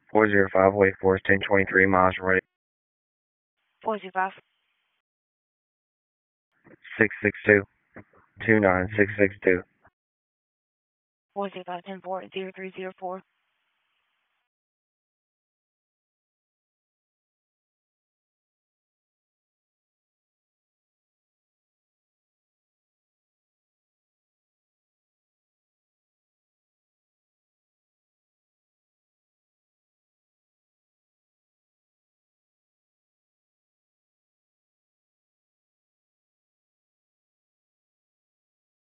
405 Wake Forest 1023 miles ready. 405. 662 29662. 405 10-4 0304.